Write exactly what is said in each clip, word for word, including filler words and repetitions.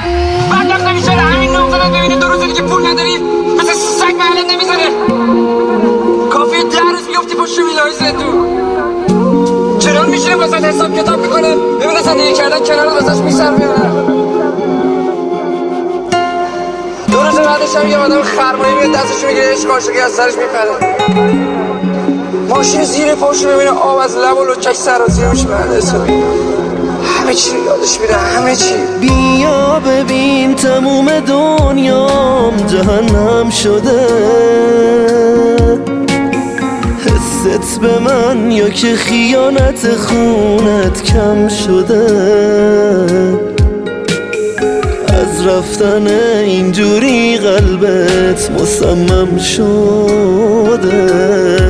بعد نمیشه همین نام زدن ببینید دو روزی که پول نداری مثل سگ محله نمیزنه. کافیه ده روز بیفتی پشت ویلای زندون. چرا میشینه واسه حساب کتاب میکنه ببینه زندگی کردن کنار واسش میسر میاره. دو روز بعدش هم یه آدم خرمایی میاد دستش میگیره عشق عاشقی از سرش میپره. ماشین زیر پاشو ببینه آب از لب و لچک سرازیر میشه بعد حسابی همه چی یادش میره همه چی. بیا ببین تموم دنیام جهنم شده، حست به من یا که خیانت خونت کم شده، از رفتن اینجوری قلبت مصمم شده.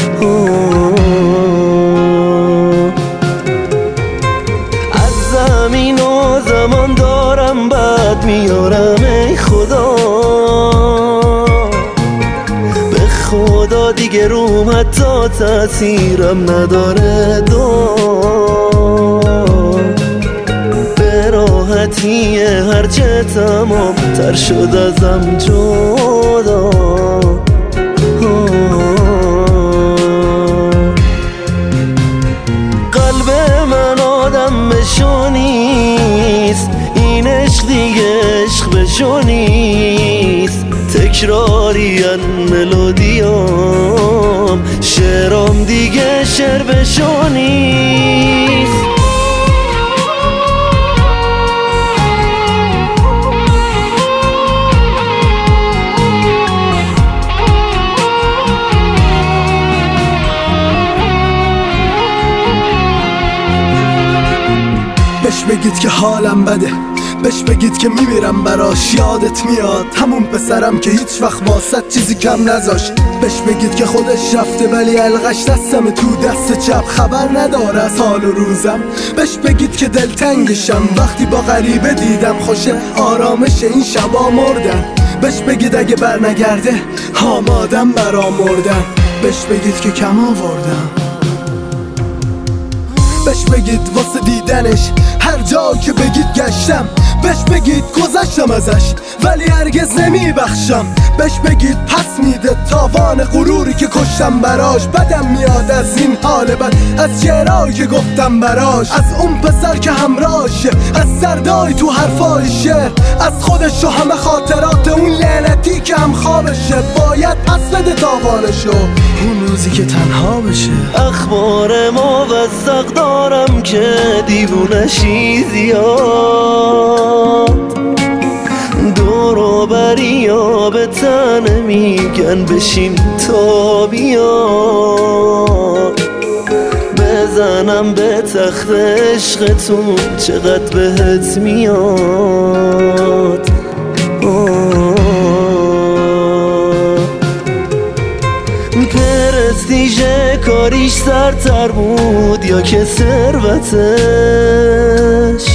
از زمین و زمان دارم بد میارم ای خدا، به خدا دیگه روم حتی تأثیرم نداره دو به راحتیه هرچه تمام تر شد ازم جدا. قلب من آدم بشو نیست، این عشق دیگه عشق بشو نیست، تکراریان ملودیام شعرام دیگه شعر بشو نیست. بهش بگید که حالم بده، بهش بگید که میمیرم براش، یادت میاد همون پسرم که هیچ وقت واسط چیزی کم نذاشت. بهش بگید که خودش رفته ولی الغش دستم تو دست چپ، خبر نداره از حال و روزم. بهش بگید که دلتنگشم وقتی با غریبه دیدم خوشه آرامش این شبا مردن. بهش بگید اگه بر نگرده آمادم برا مردن. بهش بگید که کم آوردم. بهش بگید واسه دیدنش هر جا که بگید گشتم. بهش بگید گذشتم ازش ولی هرگز نمیبخشم. بهش بگید پس میده تاوان غروری که کشتم براش. بدم میاد از این حال بد، از چهرهایی که گفتم براش، از اون پسر که همراهشه، از سردای تو حرفای شعر، از خودش و همه خاطرات اون لعنتی که هم خوابشه. باید پس بده تاوانشو اون روزی که تنها بشه. اخبار موثق دارم که دیوونشی زیاد، دور بری ها به تنه میگن بشین تا بیاد، بزنم به تخت عشقتون چقدر بهت میاد. پرستیژ کاریش سرتر بود یا که ثروتش،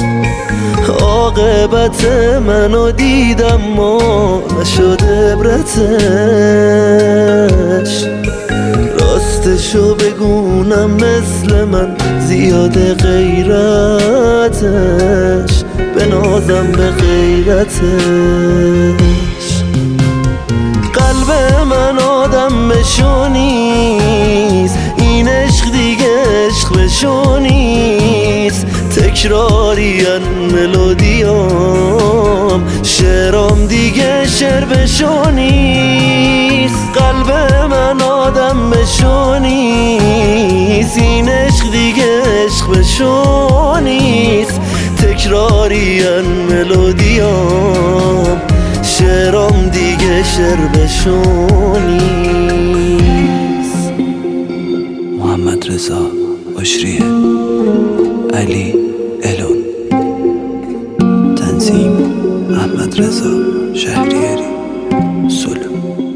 عاقبت منو دیدم ما نشد عبرتش. راستشو بگونم مثل من زیاده غیرتش، بنازم به غیرتش. قلب من آدم بشو نیست، این عشق دیگه عشق بشو نیست، تکراریان ملودیام شعرام دیگه شعر بشو نیست. قلب من آدم بشو نیست، این عشق دیگه عشق بشو نیست، تکراریان ملودیام شعرام دیگه شعر بشو نیست. محمد رضا بشریه، علی الون، تنظیم احمد رضا شهریاری، سلو.